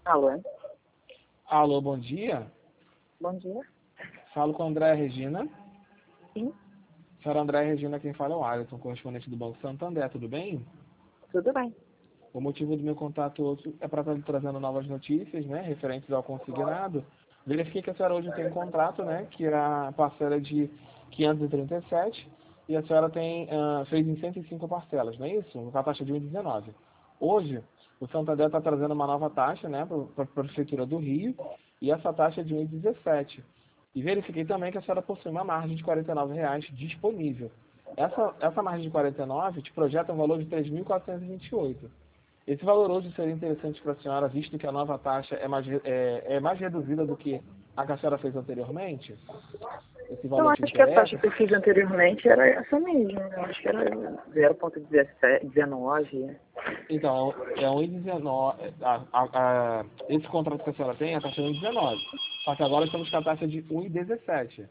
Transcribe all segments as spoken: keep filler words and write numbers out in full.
Alô? Alô, bom dia. Bom dia. Falo com a Andréa Regina. Sim, Senhora Andréa Regina, quem fala é o Alisson, correspondente do Banco Santander, tudo bem? tudo bem. O motivo do meu contato hoje é para estar trazendo novas notícias, né, referentes ao consignado. Verifiquei que a senhora hoje tem um contrato, né, que é a parcela de quinhentos e trinta e sete, e a senhora tem, ah, fez em cento e cinco parcelas, não é isso? Com a taxa de um vírgula dezenove. Hoje, o Santander está trazendo uma nova taxa, né, para a Prefeitura do Rio, e essa taxa é de um vírgula dezessete. E verifiquei também que a senhora possui uma margem de quarenta e nove reais disponível. Essa, essa margem de quarenta e nove te projeta um valor de três mil quatrocentos e vinte e oito. Esse valor hoje seria interessante para a senhora, visto que a nova taxa é mais, é, é mais reduzida do que a que a senhora fez anteriormente? Esse Eu valor te acho que a taxa interessa? que eu fiz anteriormente era essa mesmo. Eu acho que era zero vírgula dezenove. Então, é um vírgula dezenove. A, a, a, esse contrato que a senhora tem, a taxa é um vírgula dezenove. Só que agora estamos com a taxa de um vírgula dezessete.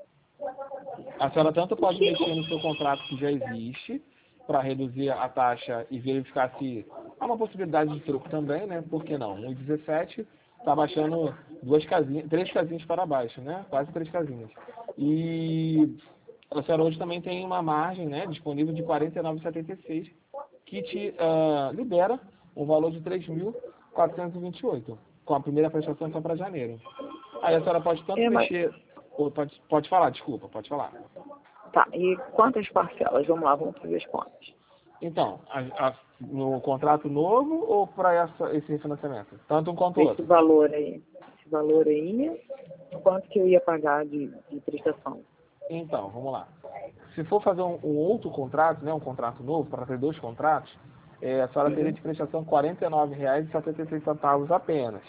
A senhora tanto pode mexer no seu contrato que já existe, para reduzir a taxa e verificar se há uma possibilidade de troco também, né? Por que não? um vírgula dezessete está baixando duas casinhas, três casinhas para baixo, né? Quase três casinhas. E a senhora hoje também tem uma margem, né, disponível de quarenta e nove vírgula setenta e seis, que te uh, libera um valor de três mil quatrocentos e vinte e oito, com a primeira prestação só para janeiro. Aí a senhora pode tanto É, mas... mexer, ou pode, pode falar, desculpa, pode falar. Tá, e quantas parcelas? Vamos lá, vamos fazer as contas. Então, a, a, no contrato novo ou para esse refinanciamento? Tanto um quanto o Esse outro. valor aí, esse valor aí, quanto que eu ia pagar de, de prestação? Então, vamos lá. Se for fazer um, um outro contrato, né, um contrato novo, para ter dois contratos, é, a senhora teria Uhum. de prestação quarenta e nove reais e setenta e seis centavos apenas.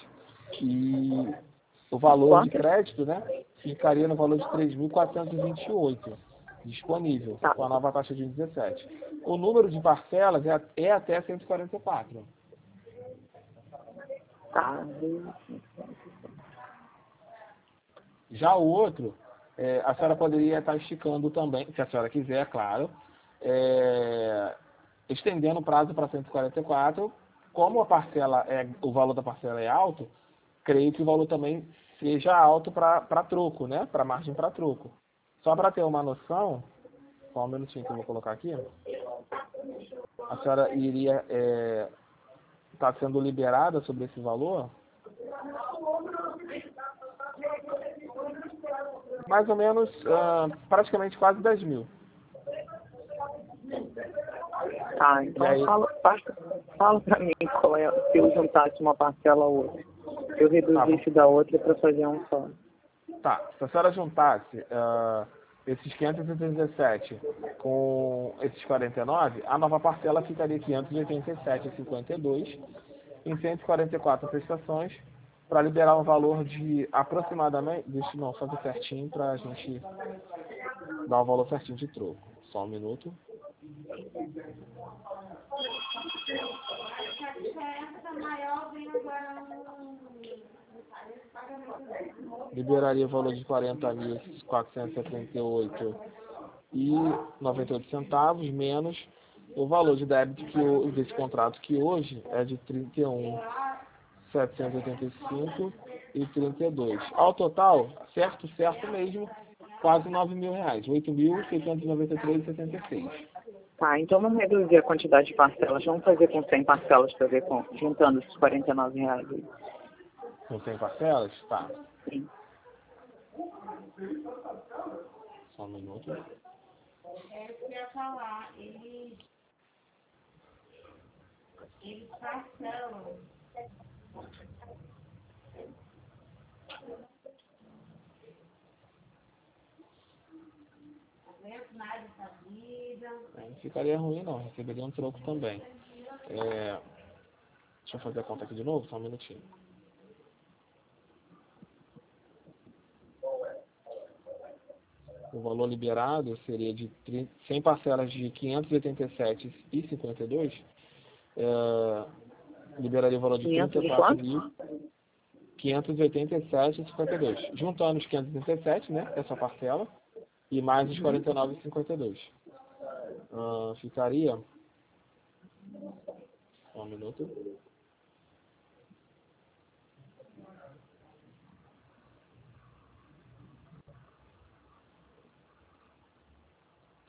E o valor de Quantas? crédito, né, ficaria no valor de três mil quatrocentos e vinte e oito disponível, Tá, com a nova taxa de dezessete. O número de parcelas é, é até cento e quarenta e quatro. tá. Já o outro, é, a senhora poderia estar esticando também, se a senhora quiser, claro, é, estendendo o prazo para cento e quarenta e quatro. Como a parcela é, o valor da parcela é alto, creio que o valor também seja alto para troco, né? Para margem para troco. Só para ter uma noção, só um minutinho que eu vou colocar aqui, a senhora iria estar é, tá sendo liberada sobre esse valor mais ou menos, uh, praticamente quase dez mil. Tá, E então aí, fala, fala, fala pra mim qual é, se eu juntasse uma parcela a outra. Eu tá, reduzisse da outra para fazer um só. tá, se a senhora juntasse uh, esses quinhentos e dezessete com esses quarenta e nove, a nova parcela ficaria quinhentos e oitenta e sete vírgula cinquenta e dois em cento e quarenta e quatro prestações, para liberar um valor de aproximadamente, deixa eu não fazer certinho para a gente dar um valor certinho de troco. Só um minuto. Liberaria o valor de quarenta mil quatrocentos e setenta e oito e noventa e oito centavos, menos o valor de débito que o, desse contrato, que hoje é de trinta e um mil setecentos e oitenta e cinco e trinta e dois. Ao total, certo, certo mesmo, quase nove mil reais, oito mil seiscentos e noventa e três vírgula setenta e seis. Tá, então vamos reduzir a quantidade de parcelas. Vamos fazer com cem parcelas para ver com, juntando esses quarenta e nove reais aí. Com cem parcelas? Tá. Sim. Só um minuto. É, eu ia falar, eles, eles parcelam. Nada da vida. Não ficaria ruim não, receberia um troco também. É, deixa eu fazer a conta aqui de novo, só um minutinho. O valor liberado seria de cem parcelas de quinhentos e oitenta e sete vírgula cinquenta e dois, é, liberaria o valor de trinta quinhentos e e quatro quanto? mil quinhentos e oitenta e sete vírgula cinquenta e dois. Juntando os quinhentos e oitenta e sete, né, essa parcela, e mais os quarenta e nove vírgula cinquenta e dois. Uh, ficaria... Só um minuto.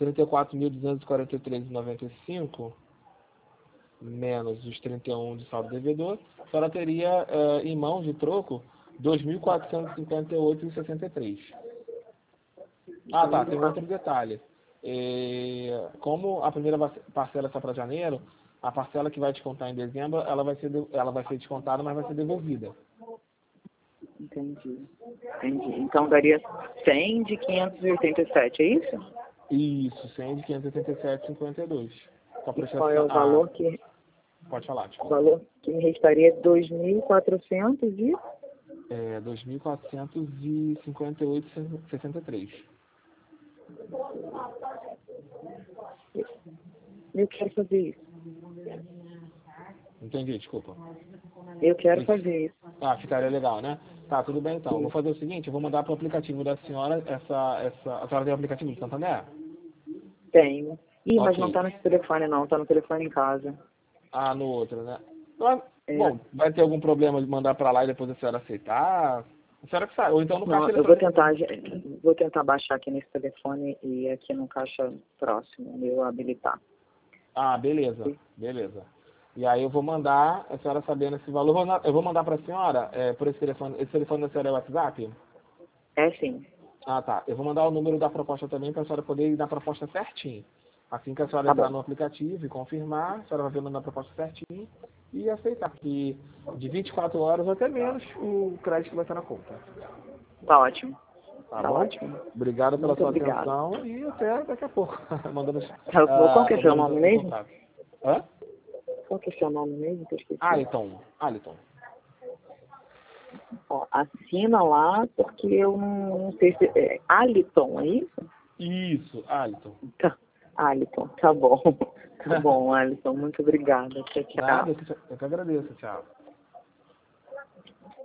trinta e quatro mil duzentos e quarenta e três reais e noventa e cinco centavos, menos os trinta e um de saldo devedor, a senhora teria uh, em mão de troco dois mil quatrocentos e cinquenta e oito reais e sessenta e três centavos. Ah, tá, tem outro detalhe. É, como a primeira parcela está para janeiro, a parcela que vai descontar em dezembro, ela vai ser, ela vai ser descontada, mas vai ser devolvida. Entendi. Entendi. Então daria cem de quinhentos e oitenta e sete, é isso? Isso, cem de quinhentos e oitenta e sete reais e cinquenta e dois centavos. E qual é o valor ah, que... Pode falar, O valor que me restaria dois mil e quatrocentos e... É, dois mil quatrocentos e cinquenta e oito reais e sessenta e três centavos. Eu quero fazer isso. Entendi, desculpa. Eu quero Isso. fazer isso. Ah, ficaria legal, né? Tá, tudo bem então. Eu vou fazer o seguinte, eu vou mandar para o aplicativo da senhora essa, essa... A senhora tem o aplicativo de Santander? Tenho. Ih, mas Ok. não tá nesse telefone não, tá no telefone em casa. Ah, no outro, né? Mas, É. Bom, vai ter algum problema de mandar para lá e depois a senhora aceitar? A senhora que sabe. Ou então no Não, caixa eu vou eletrônico. tentar, vou tentar baixar aqui nesse telefone e aqui no caixa próximo, eu habilitar. Ah, beleza, beleza. E aí eu vou mandar, a senhora sabendo esse valor, eu vou na- eu vou mandar para a senhora, é, por esse telefone, esse telefone da senhora é o WhatsApp? É sim. Ah, tá. Eu vou mandar o número da proposta também para a senhora poder ir na proposta certinho. Assim que a senhora Tá entrar bom. no aplicativo e confirmar, a senhora vai ver o número da proposta certinho e aceitar. Que de vinte e quatro horas ou até menos o crédito vai estar na conta. Tá ótimo. Tá, Tá bom? ótimo. Obrigado pela Muito sua obrigada. atenção e até daqui a pouco. Mandando, Tá bom. Qual que é seu mandando nome o mesmo? contrato. Hã? Qual que é seu nome mesmo? Que eu esqueci. Aliton. Aliton. Ó, assina lá, porque eu não, não sei se... É Aliton, é isso? Isso, Aliton. Tá. Aliton, tá bom. Tá bom, Aliton. Muito obrigada. Tchau, tchau. Nada, eu que eu que agradeço. Tchau.